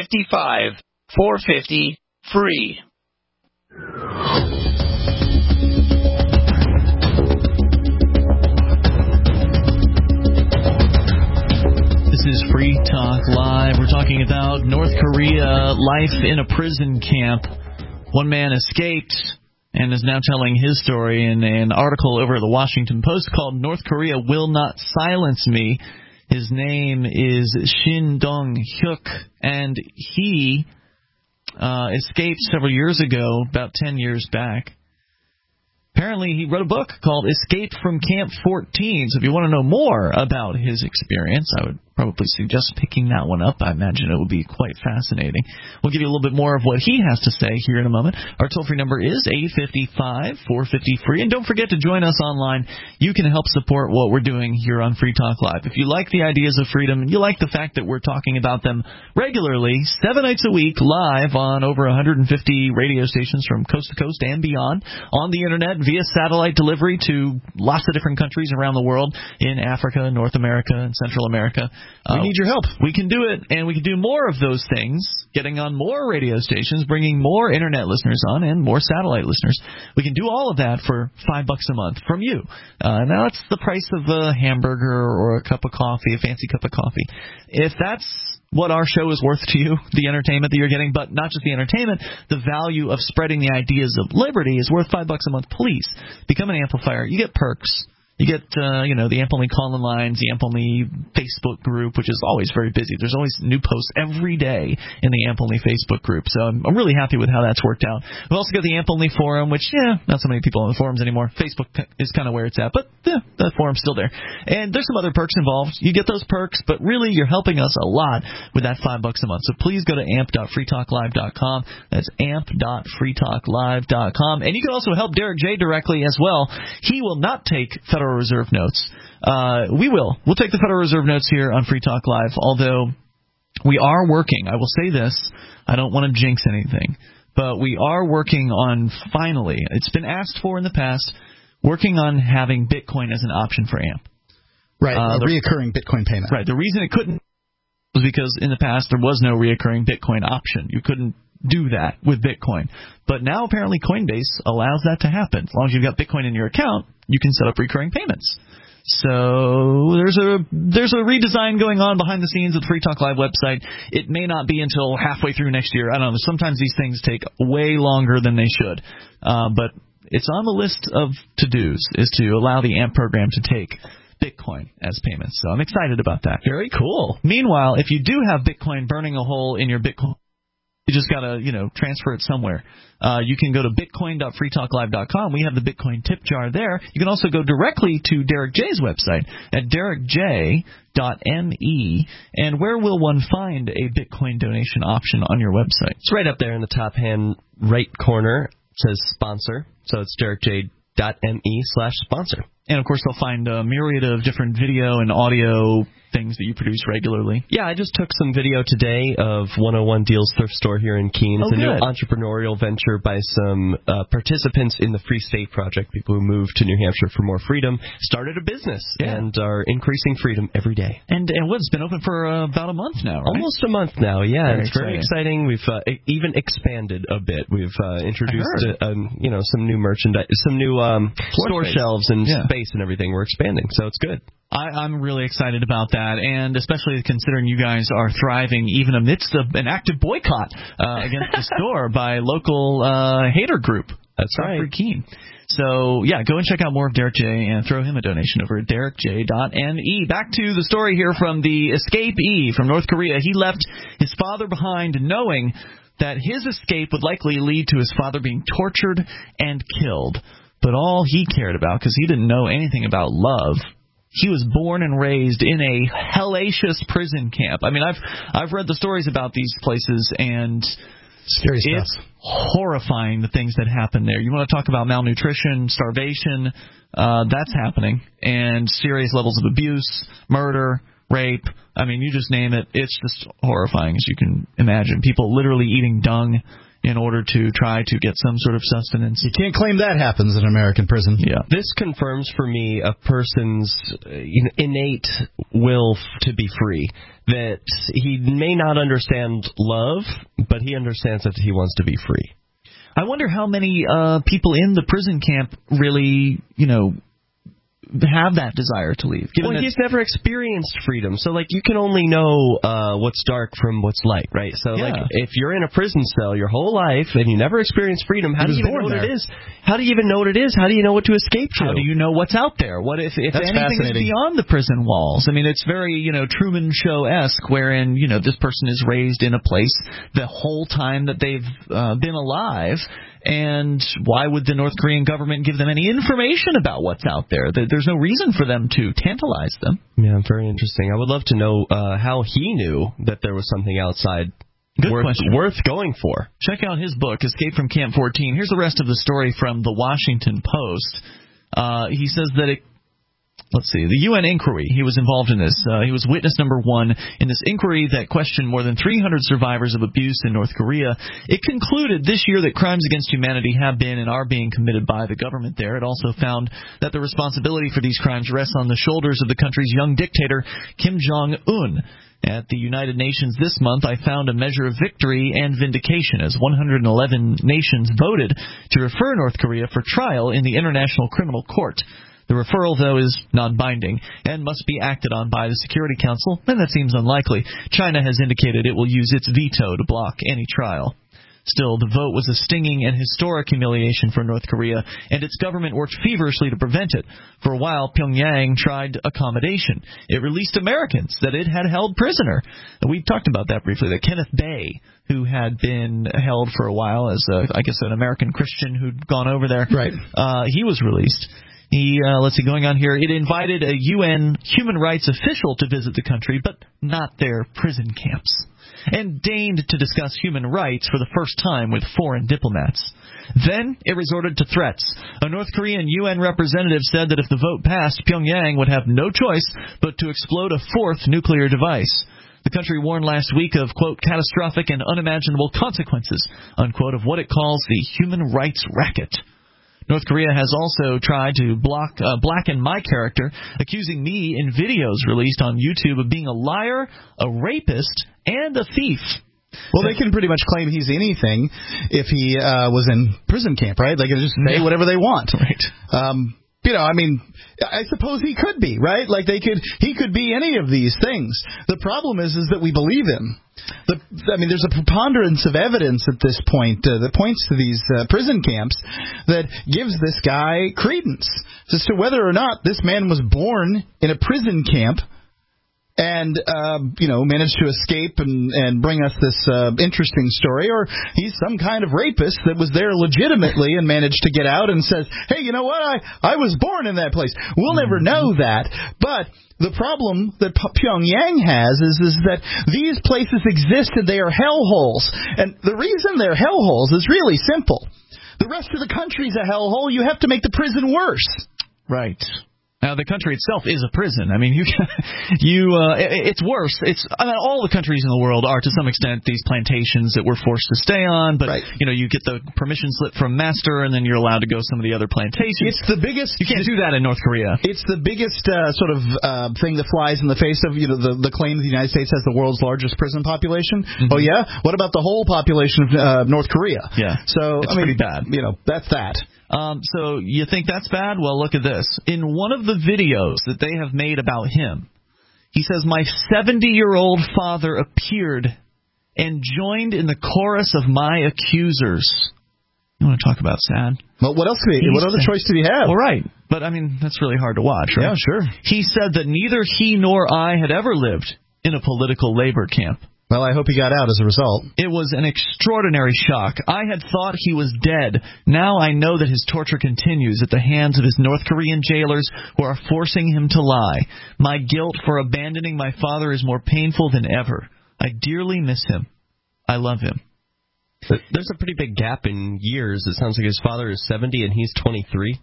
855-450-FREE. This is Free Talk Live. We're talking about North Korea, life in a prison camp. One man escaped and is now telling his story in an article over at the Washington Post called "North Korea Will Not Silence Me." His name is Shin Dong-hyuk, and he escaped several years ago, about 10 years back. Apparently, he wrote a book called Escape from Camp 14. So if you want to know more about his experience, I would probably suggest picking that one up. I imagine it will be quite fascinating. We'll give you a little bit more of what he has to say here in a moment. Our toll-free number is 855-450-FREE. And don't forget to join us online. You can help support what we're doing here on Free Talk Live. If you like the ideas of freedom, you like the fact that we're talking about them regularly, 7 nights a week, live on over 150 radio stations from coast to coast and beyond, on the Internet, via satellite delivery to lots of different countries around the world, in Africa, North America, and Central America. We need your help. We can do it, and we can do more of those things, getting on more radio stations, bringing more Internet listeners on, and more satellite listeners. We can do all of that for $5 a month from you. Now, that's the price of a hamburger or a cup of coffee, a fancy cup of coffee. If that's what our show is worth to you, the entertainment that you're getting, but not just the entertainment, the value of spreading the ideas of liberty is worth $5 a month. Please become an amplifier. You get perks. You get, the Amp Only call-in lines, the Amp Only Facebook group, which is always very busy. There's always new posts every day in the Amp Only Facebook group. So I'm really happy with how that's worked out. We've also got the Amp Only forum, which, not so many people on the forums anymore. Facebook is kind of where it's at, but the forum's still there. And there's some other perks involved. You get those perks, but really you're helping us a lot with that $5 a month. So please go to amp.freetalklive.com. That's amp.freetalklive.com. And you can also help Derek J. directly as well. He will not take Federal Reserve notes. We will. We'll take the Federal Reserve notes here on Free Talk Live, although we are working. I will say this. I don't want to jinx anything, but we are working on, finally, it's been asked for in the past, working on having Bitcoin as an option for AMP. Right, a reoccurring Bitcoin payment. Right. The reason it couldn't was because in the past there was no reoccurring Bitcoin option. You couldn't do that with Bitcoin. But now apparently Coinbase allows that to happen. As long as you've got Bitcoin in your account, you can set up recurring payments. So there's a redesign going on behind the scenes of the Free Talk Live website. It may not be until halfway through next year. I don't know. Sometimes these things take way longer than they should. But it's on the list of to-dos, is to allow the AMP program to take Bitcoin as payments. So I'm excited about that. Very cool. Meanwhile, if you do have Bitcoin burning a hole in your Bitcoin, you just got to, transfer it somewhere. You can go to bitcoin.freetalklive.com. We have the Bitcoin tip jar there. You can also go directly to Derek J's website at derekj.me. And where will one find a Bitcoin donation option on your website? It's right up there in the top hand right corner. It says sponsor. So it's derekj.me/sponsor. And, of course, they'll find a myriad of different video and audio things that you produce regularly. Yeah, I just took some video today of 101 Deals Thrift Store here in Keene. It's a new entrepreneurial venture by some participants in the Free State Project, people who moved to New Hampshire for more freedom, started a business and are increasing freedom every day. And it's been open for about a month now, right? Almost a month now, yeah. It's very exciting. We've even expanded a bit. We've introduced some new merchandise, some new store shelves and space and everything. We're expanding, so it's good. I'm really excited about that, and especially considering you guys are thriving even amidst an active boycott against the store by local hater group. That's right. Free Keene. So, go and check out more of Derek J and throw him a donation over at derekj.me. Back to the story here from the escapee from North Korea. He left his father behind knowing that his escape would likely lead to his father being tortured and killed. But all he cared about, because he didn't know anything about love, he was born and raised in a hellacious prison camp. I mean, I've read the stories about these places, and scary stuff. It's horrifying, the things that happen there. You want to talk about malnutrition, starvation, that's happening, and serious levels of abuse, murder, rape. I mean, you just name it. It's just horrifying, as you can imagine. People literally eating dung in order to try to get some sort of sustenance. You can't claim that happens in American prison. Yeah. This confirms for me a person's innate will to be free. That he may not understand love, but he understands that he wants to be free. I wonder how many people in the prison camp really, have that desire to leave. Well, he's never experienced freedom, so you can only know what's dark from what's light, right? So if you're in a prison cell your whole life and you never experienced freedom, how do you even know what it is? How do you even know what it is? How do you know what to escape to? How do you know what's out there? What if anything is beyond the prison walls? I mean, it's very Truman Show-esque, wherein this person is raised in a place the whole time that they've been alive. And why would the North Korean government give them any information about what's out there? There's no reason for them to tantalize them. Yeah, very interesting. I would love to know how he knew that there was something outside worth going for. Check out his book, Escape from Camp 14. Here's the rest of the story from the Washington Post. He says that the UN inquiry, he was involved in this. He was witness number 1 in this inquiry that questioned more than 300 survivors of abuse in North Korea. It concluded this year that crimes against humanity have been and are being committed by the government there. It also found that the responsibility for these crimes rests on the shoulders of the country's young dictator, Kim Jong-un. At the United Nations this month, I found a measure of victory and vindication as 111 nations voted to refer North Korea for trial in the International Criminal Court. The referral, though, is non-binding and must be acted on by the Security Council, and that seems unlikely. China has indicated it will use its veto to block any trial. Still, the vote was a stinging and historic humiliation for North Korea, and its government worked feverishly to prevent it. For a while, Pyongyang tried accommodation. It released Americans that it had held prisoner. We talked about that briefly, that Kenneth Bay, who had been held for a while as, an American Christian who'd gone over there. Right. He was released. Going on here. It invited a UN human rights official to visit the country, but not their prison camps, and deigned to discuss human rights for the first time with foreign diplomats. Then it resorted to threats. A North Korean UN representative said that if the vote passed, Pyongyang would have no choice but to explode a 4th nuclear device. The country warned last week of, quote, catastrophic and unimaginable consequences, unquote, of what it calls the human rights racket. North Korea has also tried to blacken my character, accusing me in videos released on YouTube of being a liar, a rapist, and a thief. Well, they can pretty much claim he's anything if he was in prison camp, right? They can just say whatever they want. Right. I mean, I suppose he could be, right? Like he could be any of these things. The problem is that we believe him. There's a preponderance of evidence at this point that points to these prison camps that gives this guy credence as to whether or not this man was born in a prison camp and managed to escape and bring us this interesting story, or he's some kind of rapist that was there legitimately and managed to get out and says, hey, you know what, I was born in that place. We'll never know that, but the problem that Pyongyang has is that these places exist and they are hellholes, and the reason they're hellholes is really simple. The rest of the country's a hellhole. You have to make the prison worse. Right. Now, the country itself is a prison. I mean, it's worse. All the countries in the world are, to some extent, these plantations that we're forced to stay on. But, right. You get the permission slip from master, and then you're allowed to go some of the other plantations. It's the biggest... You can't do that in North Korea. It's the biggest thing that flies in the face of, the claim that the United States has the world's largest prison population. Mm-hmm. Oh, yeah? What about the whole population of North Korea? Yeah. So, it's pretty bad. That's that. So you think that's bad? Well, look at this. In one of the videos that they have made about him, he says, my 70-year-old father appeared and joined in the chorus of my accusers. You want to talk about sad? Well, what else could he? What other choice did he have? Well, right. But, that's really hard to watch, right? Yeah, sure. He said that neither he nor I had ever lived in a political labor camp. Well, I hope he got out as a result. It was an extraordinary shock. I had thought he was dead. Now I know that his torture continues at the hands of his North Korean jailers who are forcing him to lie. My guilt for abandoning my father is more painful than ever. I dearly miss him. I love him. There's a pretty big gap in years. It sounds like his father is 70 and he's 23.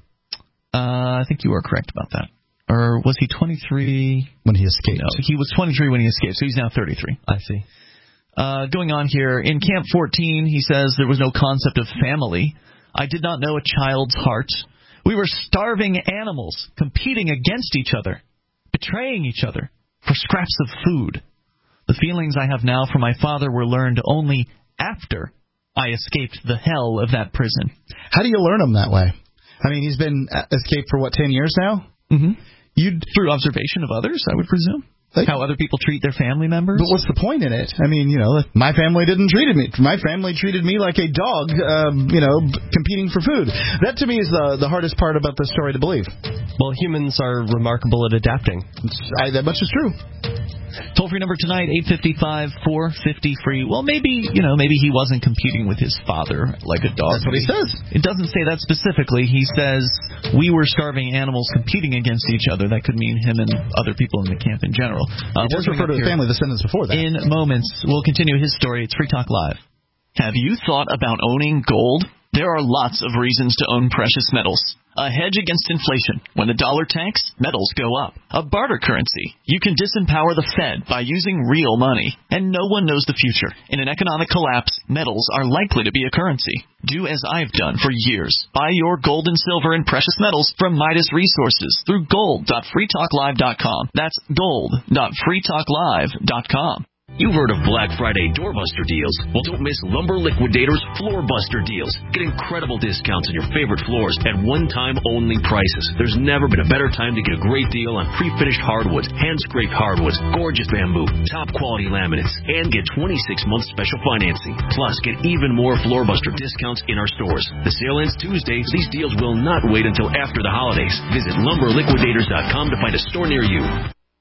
I think you are correct about that. Or was he 23 when he escaped? No, he was 23 when he escaped, so he's now 33. I see. Going on here, in Camp 14, he says there was no concept of family. I did not know a child's heart. We were starving animals, competing against each other, betraying each other for scraps of food. The feelings I have now for my father were learned only after I escaped the hell of that prison. How do you learn them that way? He's been escaped for, 10 years now? Mm-hmm. Through observation of others, I would presume. How other people treat their family members. But what's the point in it? My family didn't treat me. My family treated me like a dog, competing for food. That, to me, is the hardest part about this story to believe. Well, humans are remarkable at adapting. That much is true. Toll-free number tonight, 855-450-FREE. Well, maybe he wasn't competing with his father like a dog. That's what he says. It doesn't say that specifically. He says we were starving animals competing against each other. That could mean him and other people in the camp in general. It does refer to the family, the sentence before that. In moments, we'll continue his story. It's Free Talk Live. Have you thought about owning gold? There are lots of reasons to own precious metals. A hedge against inflation. When the dollar tanks, metals go up. A barter currency. You can disempower the Fed by using real money. And no one knows the future. In an economic collapse, metals are likely to be a currency. Do as I've done for years. Buy your gold and silver and precious metals from Midas Resources through gold.freetalklive.com. That's gold.freetalklive.com. You've heard of Black Friday doorbuster deals. Well, don't miss Lumber Liquidators floorbuster deals. Get incredible discounts on your favorite floors at one-time only prices. There's never been a better time to get a great deal on pre-finished hardwoods, hand-scraped hardwoods, gorgeous bamboo, top-quality laminates, and get 26-month special financing. Plus, get even more floorbuster discounts in our stores. The sale ends Tuesday, so these deals will not wait until after the holidays. Visit lumberliquidators.com to find a store near you.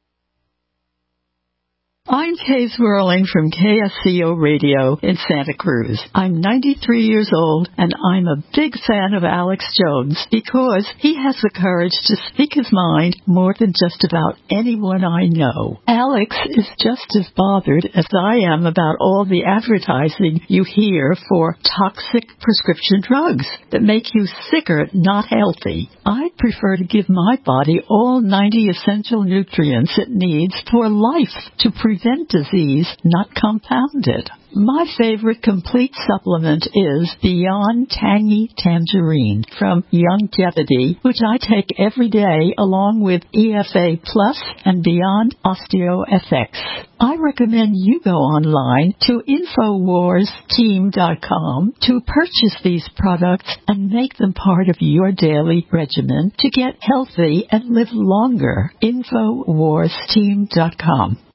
I'm Kay Swirling from KSCO Radio in Santa Cruz. I'm 93 years old, and I'm a big fan of Alex Jones because he has the courage to speak his mind more than just about anyone I know. Alex is just as bothered as I am about all the advertising you hear for toxic prescription drugs that make you sicker, not healthy. I prefer to give my body all 90 essential nutrients it needs for life to prevent prevent disease, not compound it. My favorite complete supplement is Beyond Tangy Tangerine from Youngevity, which I take every day along with EFA Plus and Beyond OsteoFX. I recommend you go online to InfoWarsTeam.com to purchase these products and make them part of your daily regimen to get healthy and live longer. InfoWarsTeam.com.